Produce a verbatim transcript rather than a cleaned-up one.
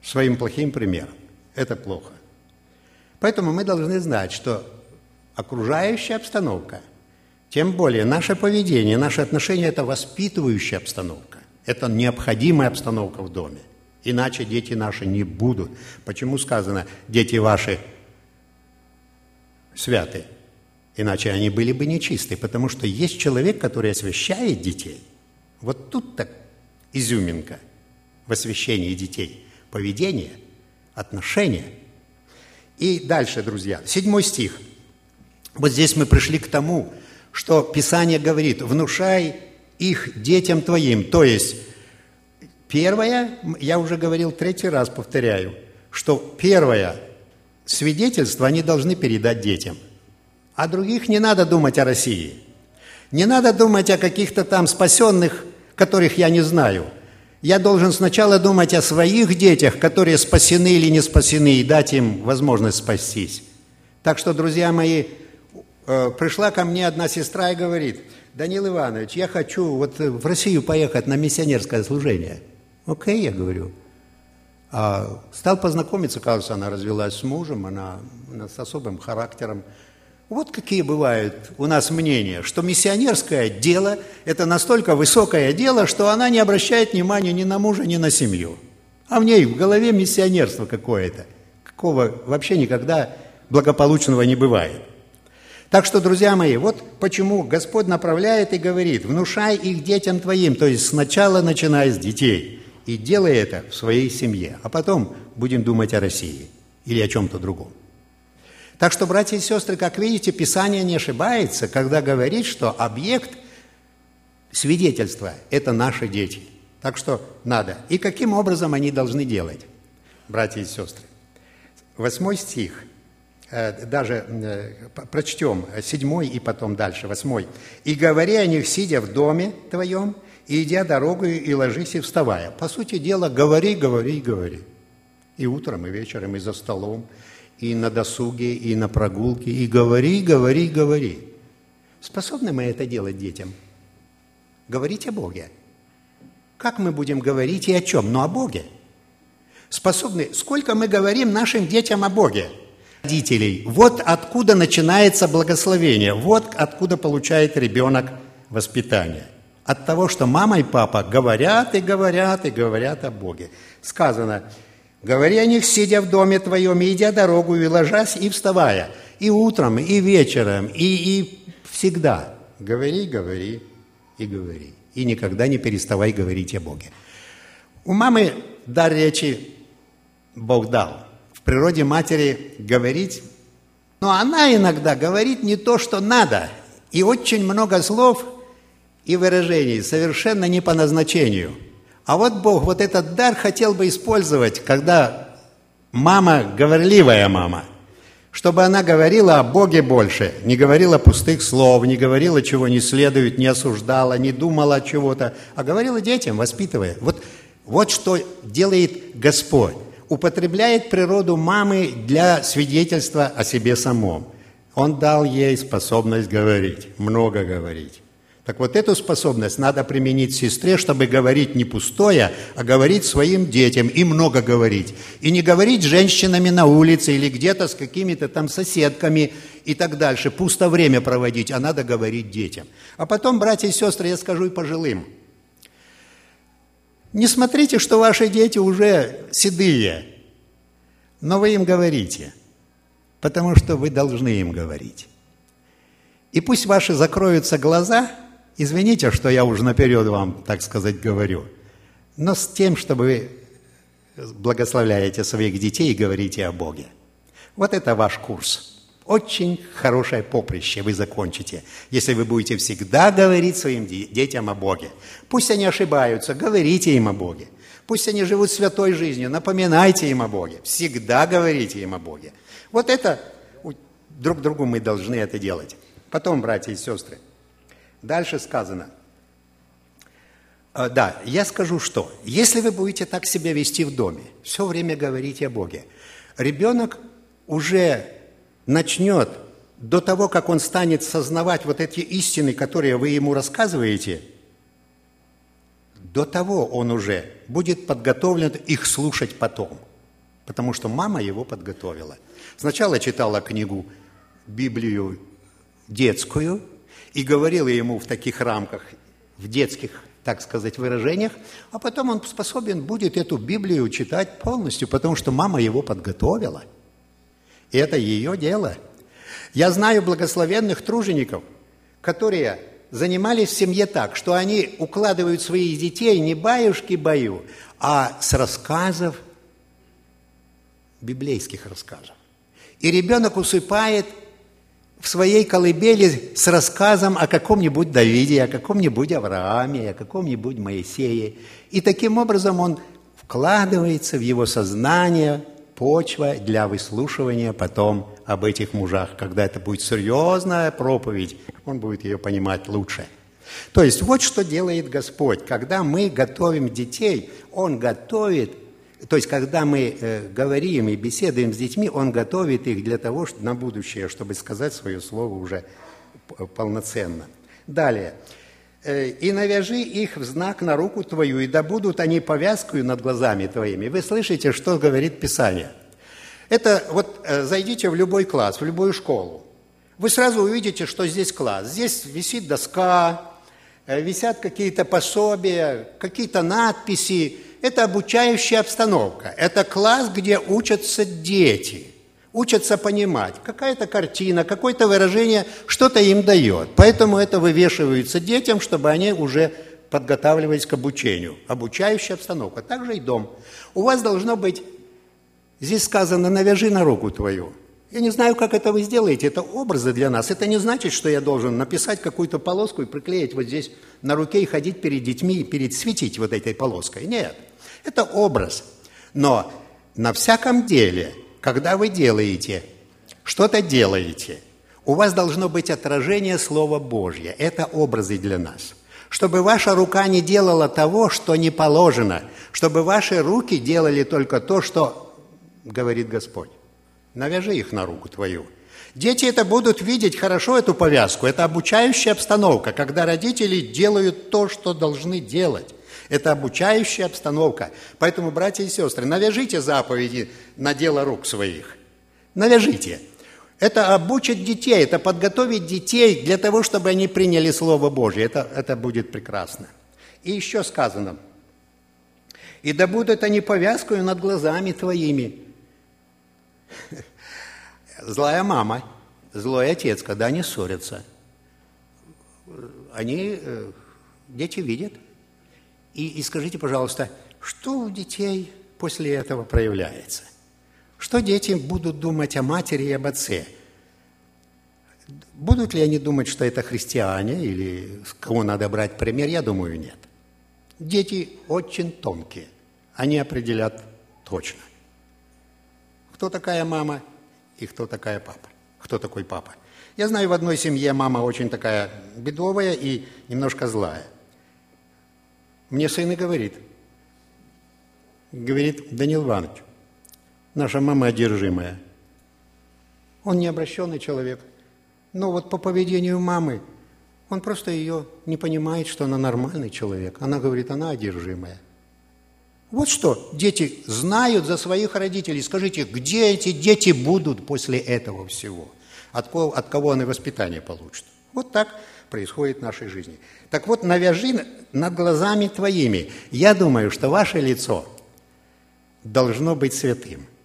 своим плохим примером. Это плохо. Поэтому мы должны знать, что окружающая обстановка, тем более наше поведение, наши отношения – это воспитывающая обстановка. Это необходимая обстановка в доме. Иначе дети наши не будут. Почему сказано, дети ваши святы? Иначе они были бы нечисты. Потому что есть человек, который освящает детей. Вот тут-то изюминка в освящении детей. Поведение, отношения. И дальше, друзья, седьмой стих. Вот здесь мы пришли к тому, что Писание говорит: внушай их детям твоим. То есть, первое, я уже говорил, третий раз повторяю, что первое свидетельство они должны передать детям. А других не надо думать о России. Не надо думать о каких-то там спасенных, которых я не знаю. Я должен сначала думать о своих детях, которые спасены или не спасены, и дать им возможность спастись. Так что, друзья мои, пришла ко мне одна сестра и говорит: Данил Иванович, я хочу вот в Россию поехать на миссионерское служение. Окей, я говорю. А стал познакомиться, кажется, она развелась с мужем, она, она с особым характером. Вот какие бывают у нас мнения, что миссионерское дело – это настолько высокое дело, что она не обращает внимания ни на мужа, ни на семью. А в ней в голове миссионерство какое-то, какого вообще никогда благополучного не бывает. Так что, друзья мои, вот почему Господь направляет и говорит: внушай их детям твоим, то есть сначала начинай с детей, и делай это в своей семье, а потом будем думать о России или о чем-то другом. Так что, братья и сестры, как видите, Писание не ошибается, когда говорит, что объект свидетельства – это наши дети. Так что надо. И каким образом они должны делать, братья и сестры? Восьмой стих, даже прочтем седьмой и потом дальше, восьмой. «И говори о них, сидя в доме твоем, и идя дорогою, и ложись, и вставая». По сути дела, говори, говори, говори. И утром, и вечером, и за столом, и на досуге, и на прогулке, и говори, говори, говори. Способны мы это делать детям? Говорить о Боге. Как мы будем говорить и о чем? Но о Боге. Способны. Сколько мы говорим нашим детям о Боге? Родителей. Вот откуда начинается благословение. Вот откуда получает ребенок воспитание. От того, что мама и папа говорят и говорят и говорят о Боге. Сказано: говори о них, сидя в доме твоем, и идя дорогу, и ложась, и вставая. И утром, и вечером, и, и всегда. Говори, говори и говори. И никогда не переставай говорить о Боге. У мамы дар речи Бог дал. В природе матери говорить, но она иногда говорит не то, что надо. И очень много слов и выражений совершенно не по назначению. А вот Бог вот этот дар хотел бы использовать, когда мама, говорливая мама, чтобы она говорила о Боге больше, не говорила пустых слов, не говорила, чего не следует, не осуждала, не думала чего-то, а говорила детям, воспитывая. Вот, вот что делает Господь. Употребляет природу мамы для свидетельства о себе самом. Он дал ей способность говорить, много говорить. Так вот эту способность надо применить сестре, чтобы говорить не пустое, а говорить своим детям и много говорить. И не говорить с женщинами на улице или где-то с какими-то там соседками и так дальше. Пусто время проводить, а надо говорить детям. А потом, братья и сестры, я скажу и пожилым. Не смотрите, что ваши дети уже седые, но вы им говорите, потому что вы должны им говорить. И пусть ваши закроются глаза. Извините, что я уже наперед вам, так сказать, говорю, но с тем, чтобы вы благословляете своих детей и говорите о Боге. Вот это ваш курс. Очень хорошее поприще вы закончите, если вы будете всегда говорить своим детям о Боге. Пусть они ошибаются, говорите им о Боге. Пусть они живут святой жизнью, напоминайте им о Боге. Всегда говорите им о Боге. Вот это друг другу мы должны это делать. Потом, братья и сестры, дальше сказано. Да, я скажу что. Если вы будете так себя вести в доме, все время говорить о Боге, ребенок уже начнет, до того, как он станет сознавать вот эти истины, которые вы ему рассказываете, до того он уже будет подготовлен их слушать потом. потому что мама его подготовила. Сначала читала книгу, Библию детскую, и говорила ему в таких рамках, в детских, так сказать, выражениях, а потом он способен будет эту Библию читать полностью, потому что мама его подготовила. И это ее дело. Я знаю благословенных тружеников, которые занимались в семье так, что они укладывают своих детей не баюшки-баю, а с рассказов, библейских рассказов. И ребенок усыпает в своей колыбели с рассказом о каком-нибудь Давиде, о каком-нибудь Аврааме, о каком-нибудь Моисее. И таким образом он вкладывается в его сознание, почва для выслушивания потом об этих мужах. Когда это будет серьезная проповедь, он будет ее понимать лучше. То есть вот что делает Господь. Когда мы готовим детей, Он готовит, то есть когда мы э, говорим и беседуем с детьми, Он готовит их для того, чтобы, на будущее, чтобы сказать свое слово уже полноценно. Далее. «И навяжи их в знак на руку твою, и да будут они повязкою над глазами твоими». Вы слышите, что говорит Писание? Это вот зайдите в любой класс, в любую школу. Вы сразу увидите, что здесь класс. Здесь висит доска, висят какие-то пособия, какие-то надписи. Это обучающая обстановка. Это класс, где учатся дети. Учатся понимать. Какая-то картина, какое-то выражение что-то им дает. Поэтому это вывешивается детям, чтобы они уже подготавливались к обучению. Обучающая обстановка. Также и дом. У вас должно быть, здесь сказано, навяжи на руку твою. Я не знаю, как это вы сделаете. Это образы для нас. Это не значит, что я должен написать какую-то полоску и приклеить вот здесь на руке и ходить перед детьми, и перед светить вот этой полоской. Нет. Это образ. Но на всяком деле, когда вы делаете, что-то делаете, у вас должно быть отражение Слова Божьего. Это образы для нас. Чтобы ваша рука не делала того, что не положено. Чтобы ваши руки делали только то, что говорит Господь. Навяжи их на руку твою. Дети это будут видеть хорошо, эту повязку. Это обучающая обстановка, когда родители делают то, что должны делать. Это обучающая обстановка. Поэтому, братья и сестры, навяжите заповеди на дело рук своих. Навяжите. Это обучить детей, это подготовить детей для того, чтобы они приняли Слово Божье. Это, это будет прекрасно. И еще сказано. «И да будут они повязкою над глазами твоими». Злая мама, злой отец, когда они ссорятся, они, дети видят. И, и скажите, пожалуйста, что у детей после этого проявляется? Что дети будут думать о матери и об отце? Будут ли они думать, что это христиане или с кого надо брать пример? Я думаю, нет. Дети очень тонкие, они определят точно. Кто такая мама и кто такая папа? Кто такой папа? Я знаю, в одной семье мама очень такая бедовая и немножко злая. Мне сын и говорит, говорит, Данил Иванович, наша мама одержимая. Он необращенный человек, но вот по поведению мамы, он просто ее не понимает, что она нормальный человек. Она говорит, она одержимая. Вот что дети знают за своих родителей. Скажите, где эти дети будут после этого всего? От кого, от кого они воспитание получат? Вот так происходит в нашей жизни. Так вот, навяжи над глазами твоими. Я думаю, что ваше лицо должно быть святым.